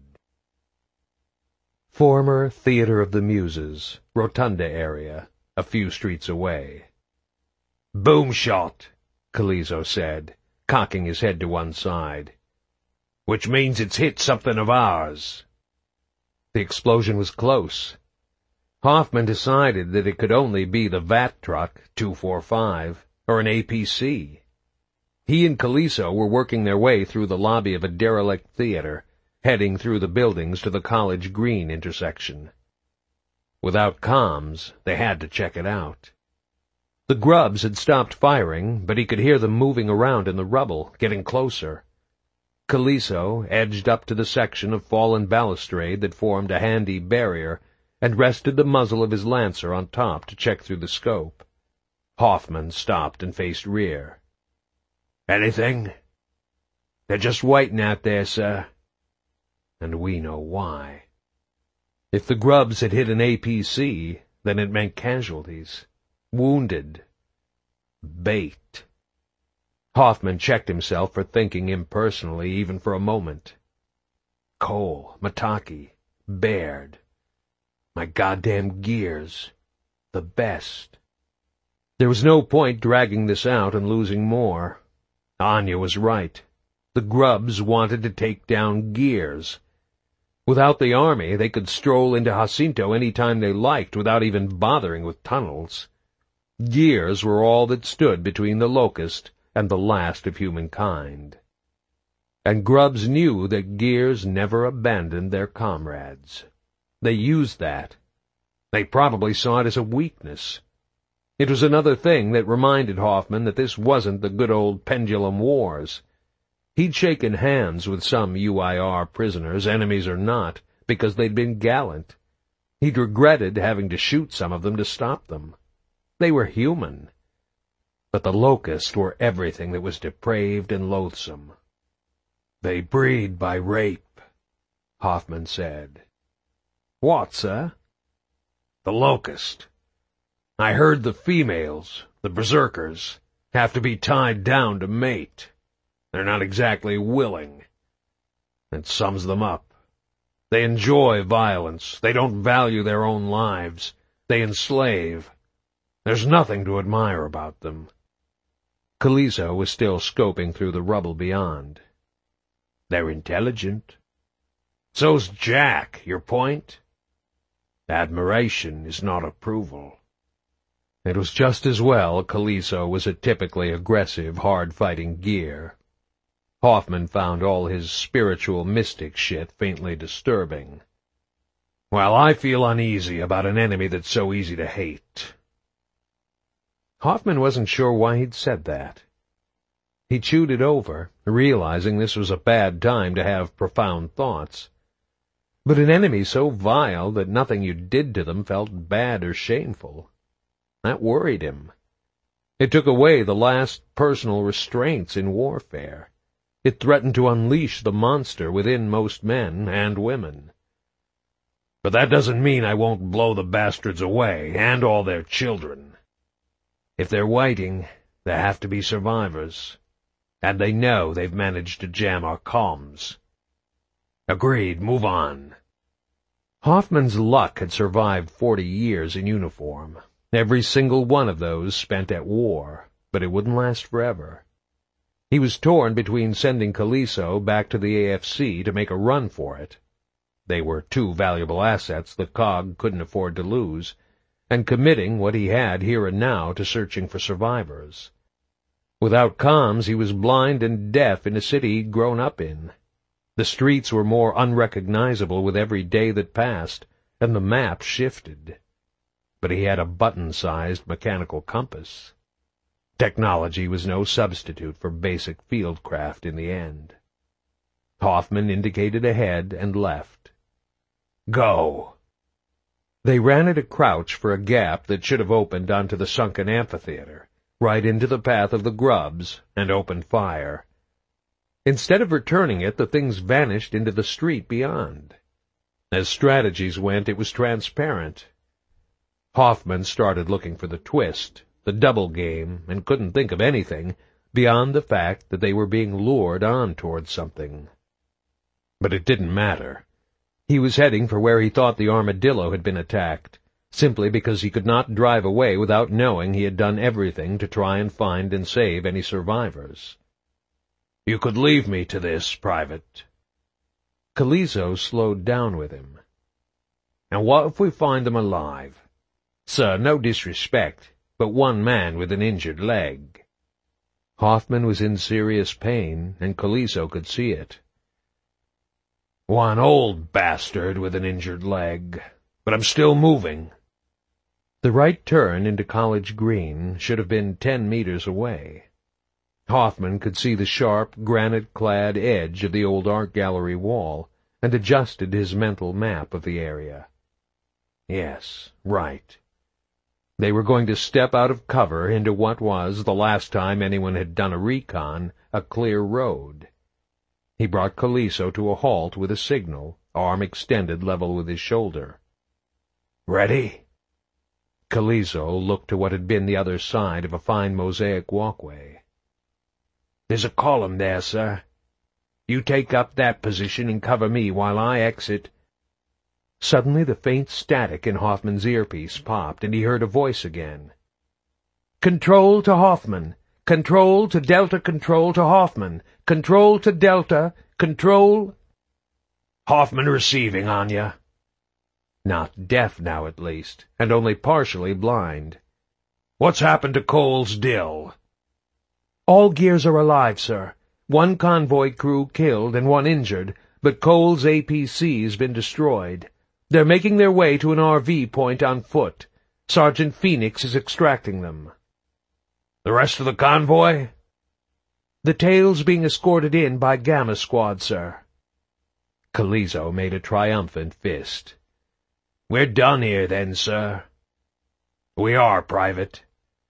Speaker 1: Former Theater of the Muses, Rotunda area, a few streets away.
Speaker 2: "Boom shot,"
Speaker 1: Calizo said, cocking his head to one side.
Speaker 2: "Which means it's hit something of ours."
Speaker 1: The explosion was close. Hoffman decided that it could only be the VAT truck, 245, or an APC. He and Calizo were working their way through the lobby of a derelict theater, heading through the buildings to the College Green intersection. Without comms, they had to check it out. The grubs had stopped firing, but he could hear them moving around in the rubble, getting closer. Calizo edged up to the section of fallen balustrade that formed a handy barrier and rested the muzzle of his lancer on top to check through the scope. Hoffman stopped and faced rear.
Speaker 2: "Anything?" "They're just waiting out there, sir."
Speaker 1: And we know why. If the grubs had hit an APC, then it meant casualties. Wounded. Bait. Hoffman checked himself for thinking impersonally even for a moment. Cole, Mataki, Baird. My goddamn gears. The best. There was no point dragging this out and losing more. Anya was right. The grubs wanted to take down Gears. Without the army, they could stroll into Jacinto any time they liked without even bothering with tunnels. Gears were all that stood between the Locust and the last of humankind. And grubs knew that Gears never abandoned their comrades. They used that. They probably saw it as a weakness. It was another thing that reminded Hoffman that this wasn't the good old pendulum wars. He'd shaken hands with some UIR prisoners, enemies or not, because they'd been gallant. He'd regretted having to shoot some of them to stop them. They were human. But the Locusts were everything that was depraved and loathsome.
Speaker 2: "They breed by rape," Hoffman said.
Speaker 1: "What, sir?"
Speaker 2: "The Locust. I heard the females, the berserkers, have to be tied down to mate. They're not exactly willing. It sums them up. They enjoy violence. They don't value their own lives. They enslave. There's nothing to admire about them."
Speaker 1: Calizo was still scoping through the rubble beyond.
Speaker 2: "They're intelligent. So's Jack, your point? Admiration is not approval."
Speaker 1: It was just as well Calizo was a typically aggressive, hard-fighting gear. Hoffman found all his spiritual mystic shit faintly disturbing.
Speaker 2: "Well, I feel uneasy about an enemy that's so easy to hate."
Speaker 1: Hoffman wasn't sure why he'd said that. He chewed it over, realizing this was a bad time to have profound thoughts. But an enemy so vile that nothing you did to them felt bad or shameful. That worried him. It took away the last personal restraints in warfare. It threatened to unleash the monster within most men and women.
Speaker 2: "But that doesn't mean I won't blow the bastards away, and all their children. If they're waiting, there have to be survivors. And they know they've managed to jam our comms. Agreed, move on."
Speaker 1: Hoffman's luck had survived 40 years in uniform. Every single one of those spent at war, but it wouldn't last forever. He was torn between sending Calizo back to the AFC to make a run for it. They were two valuable assets the COG couldn't afford to lose, and committing what he had here and now to searching for survivors. Without comms, he was blind and deaf in a city he'd grown up in. The streets were more unrecognizable with every day that passed, and the map shifted. But he had a button-sized mechanical compass. Technology was no substitute for basic fieldcraft in the end. Hoffman indicated ahead and left.
Speaker 2: "Go."
Speaker 1: They ran at a crouch for a gap that should have opened onto the sunken amphitheater, right into the path of the grubs, and opened fire. Instead of returning it, the things vanished into the street beyond. As strategies went, it was transparent. Hoffman started looking for the twist, the double game, and couldn't think of anything beyond the fact that they were being lured on towards something. But it didn't matter. He was heading for where he thought the armadillo had been attacked, simply because he could not drive away without knowing he had done everything to try and find and save any survivors. "You could leave me to this, Private." Calizo slowed down with him. "And what if we find them alive? Sir, no disrespect, but one man with an injured leg." Hoffman was in serious pain, and Calizo could see it. "One old bastard with an injured leg, but I'm still moving." The right turn into College Green should have been 10 meters away. Hoffman could see the sharp, granite-clad edge of the old art gallery wall, and adjusted his mental map of the area. Yes, right. They were going to step out of cover into what was, the last time anyone had done a recon, a clear road. He brought Calizo to a halt with a signal, arm extended level with his shoulder. "Ready?" Calizo looked to what had been the other side of a fine mosaic walkway. "There's a column there, sir. You take up that position and cover me while I exit." Suddenly the faint static in Hoffman's earpiece popped, and he heard a voice again. "Control to Hoffman. Control to Delta Control to Hoffman. Control to Delta. Control—" "Hoffman receiving, Anya." Not deaf now, at least, and only partially blind. "What's happened to Cole's Dill?" "All gears are alive, sir. One convoy crew killed and one injured, but Cole's APC's been destroyed. They're making their way to an RV point on foot. Sergeant Phoenix is extracting them." "The rest of the convoy?" "The tail's being escorted in by Gamma Squad, sir." Calizo made a triumphant fist. "We're done here, then, sir." "We are, Private."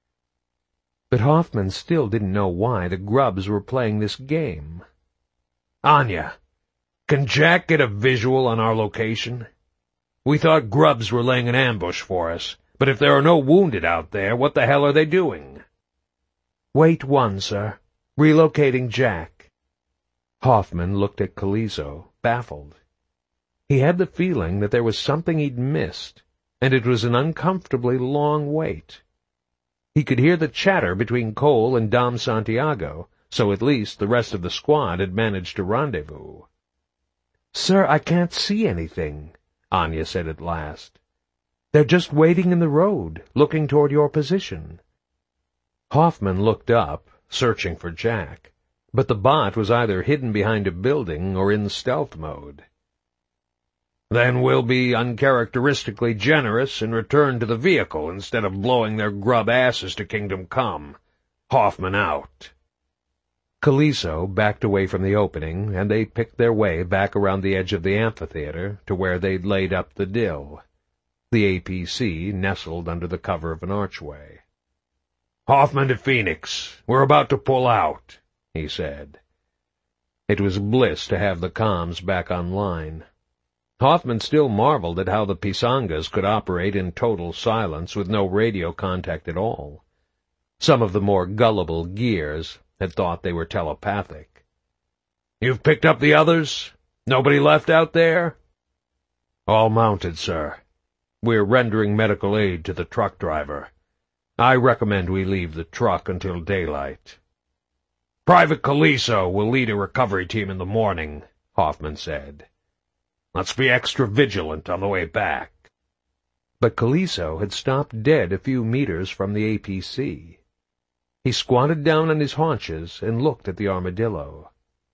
Speaker 1: But Hoffman still didn't know why the grubs were playing this game. "Anya, can Jack get a visual on our location? We thought grubs were laying an ambush for us, but if there are no wounded out there, what the hell are they doing?" "Wait one, sir. Relocating Jack." Hoffman looked at Calizo, baffled. He had the feeling that there was something he'd missed, and it was an uncomfortably long wait. He could hear the chatter between Cole and Dom Santiago, so at least the rest of the squad had managed to rendezvous. "Sir, I can't see anything," Anya said at last. "They're just waiting in the road, looking toward your position." Hoffman looked up, searching for Jack, but the bot was either hidden behind a building or in stealth mode. "Then we'll be uncharacteristically generous and return to the vehicle instead of blowing their grub asses to Kingdom Come. Hoffman out." Calizo backed away from the opening, and they picked their way back around the edge of the amphitheater to where they'd laid up the Dill. The APC nestled under the cover of an archway. "Hoffman to Phoenix. We're about to pull out," he said. It was bliss to have the comms back online. Hoffman still marveled at how the Pisangas could operate in total silence with no radio contact at all. Some of the more gullible gears had thought they were telepathic. "You've picked up the others? Nobody left out there?" "All mounted, sir. We're rendering medical aid to the truck driver. I recommend we leave the truck until daylight." "Private Calizo will lead a recovery team in the morning," Hoffman said. "Let's be extra vigilant on the way back." But Calizo had stopped dead a few meters from the APC. He squatted down on his haunches and looked at the armadillo.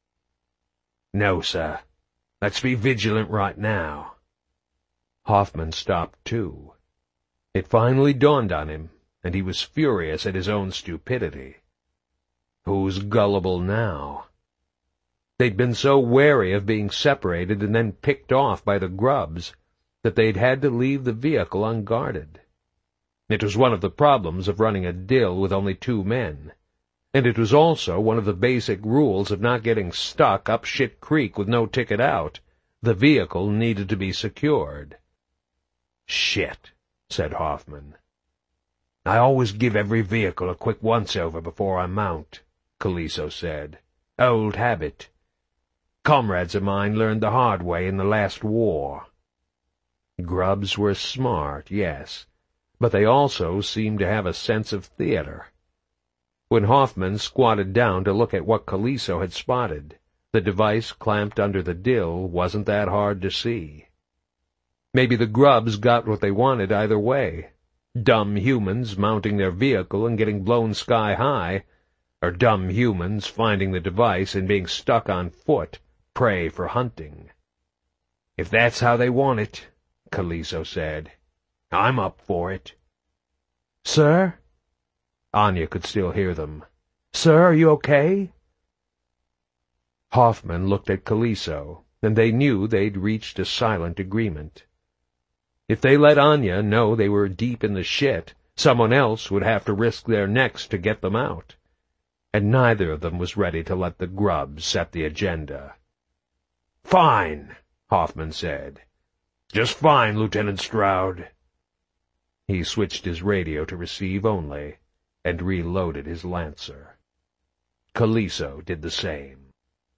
Speaker 1: "No, sir. Let's be vigilant right now." Hoffman stopped too. It finally dawned on him, and he was furious at his own stupidity. Who's gullible now? They'd been so wary of being separated and then picked off by the grubs that they'd had to leave the vehicle unguarded. It was one of the problems of running a Dill with only 2 men, and it was also one of the basic rules of not getting stuck up shit creek with no ticket out. The vehicle needed to be secured. "Shit," said Hoffman. "I always give every vehicle a quick once-over before I mount," Caliso said. "Old habit. Comrades of mine learned the hard way in the last war." Grubs were smart, yes, but they also seemed to have a sense of theater. When Hoffman squatted down to look at what Caliso had spotted, the device clamped under the dill wasn't that hard to see. Maybe the grubs got what they wanted either way. Dumb humans mounting their vehicle and getting blown sky-high, or dumb humans finding the device and being stuck on foot, prey for hunting. "If that's how they want it," Caliso said, "I'm up for it."
Speaker 2: "Sir?"
Speaker 1: Anya could still hear them.
Speaker 2: "Sir, are you okay?"
Speaker 1: Hoffman looked at Caliso, and they knew they'd reached a silent agreement. If they let Anya know they were deep in the shit, someone else would have to risk their necks to get them out. And neither of them was ready to let the grubs set the agenda. "Fine," Hoffman said. "Just fine, Lieutenant Stroud." He switched his radio to receive only, and reloaded his Lancer. Caliso did the same.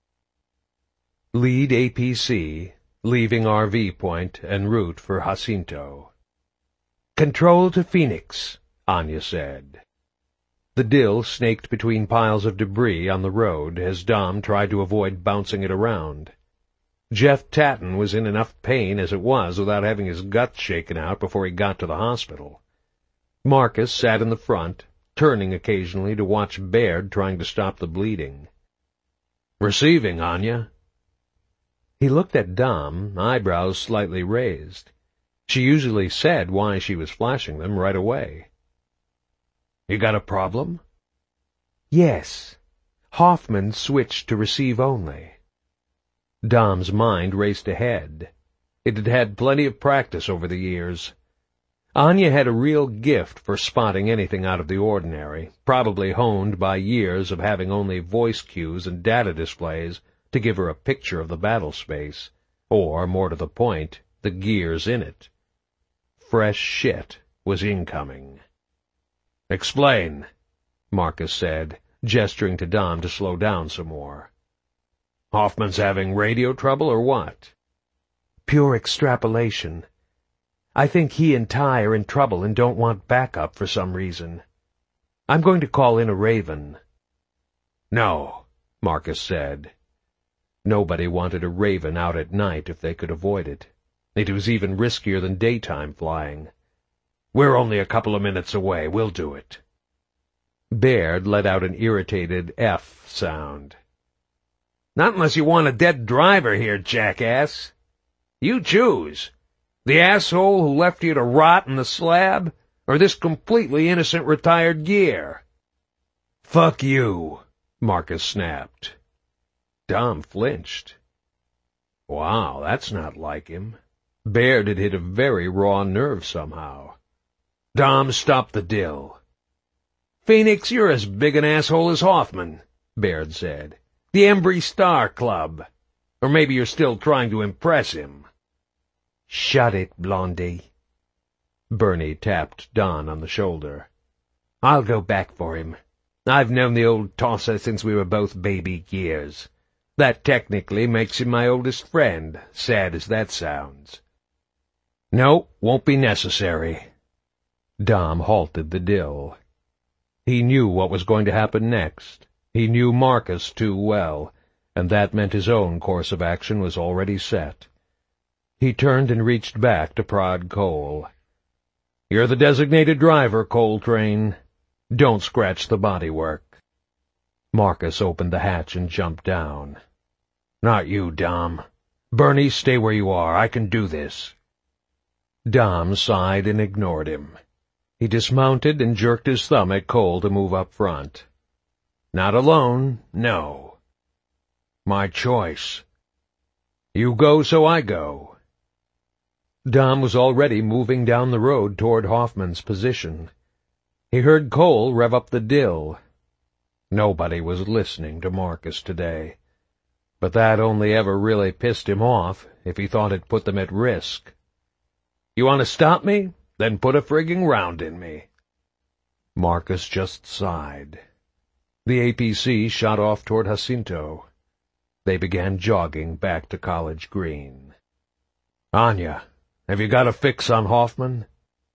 Speaker 1: Lead APC, leaving RV point en route for Jacinto.
Speaker 2: "Control to Phoenix,"
Speaker 1: Anya said. The dill snaked between piles of debris on the road as Dom tried to avoid bouncing it around. Jeff Tatton was in enough pain as it was without having his guts shaken out before he got to the hospital. Marcus sat in the front, turning occasionally to watch Baird trying to stop the bleeding. "Receiving, Anya." He looked at Dom, eyebrows slightly raised. She usually said why she was flashing them right away. "You got a problem?"
Speaker 2: "Yes." Hoffman switched to receive only.
Speaker 1: Dom's mind raced ahead. It had had plenty of practice over the years. Anya had a real gift for spotting anything out of the ordinary, probably honed by years of having only voice cues and data displays to give her a picture of the battle space, or, more to the point, the gears in it. Fresh shit was incoming. "Explain," Marcus said, gesturing to Dom to slow down some more. "Hoffman's having radio trouble, or what?"
Speaker 2: "Pure extrapolation. I think he and Ty are in trouble and don't want backup for some reason. I'm going to call in a Raven."
Speaker 1: "No," Marcus said. Nobody wanted a Raven out at night if they could avoid it. It was even riskier than daytime flying. "We're only a couple of minutes away. We'll do it." Baird let out an irritated F sound. "Not unless you want a dead driver here, jackass. You choose. The asshole who left you to rot in the slab, or this completely innocent retired gear?" "Fuck you," Marcus snapped. Dom flinched. Wow, that's not like him. Baird had hit a very raw nerve somehow. "Dom, stop the dill." "Phoenix, you're as big an asshole as Hoffman," Baird said. "The Embry Star Club. Or maybe you're still trying to impress him."
Speaker 2: "Shut it, Blondie."
Speaker 1: Bernie tapped Don on the shoulder.
Speaker 2: "I'll go back for him. I've known the old tosser since we were both baby gears. That technically makes him my oldest friend, sad as that sounds."
Speaker 1: "No, won't be necessary." Dom halted the dill. He knew what was going to happen next. He knew Marcus too well, and that meant his own course of action was already set. He turned and reached back to prod Cole. "You're the designated driver, Coltrane. Don't scratch the bodywork." Marcus opened the hatch and jumped down. "Not you, Dom. Bernie, stay where you are. I can do this." Dom sighed and ignored him. He dismounted and jerked his thumb at Cole to move up front. "Not alone, no." "My choice." "You go, so I go." Dom was already moving down the road toward Hoffman's position. He heard Cole rev up the dill. Nobody was listening to Marcus today. But that only ever really pissed him off if he thought it put them at risk. "You want to stop me? Then put a frigging round in me." Marcus just sighed. The APC shot off toward Jacinto. They began jogging back to College Green. "Anya, have you got a fix on Hoffman?"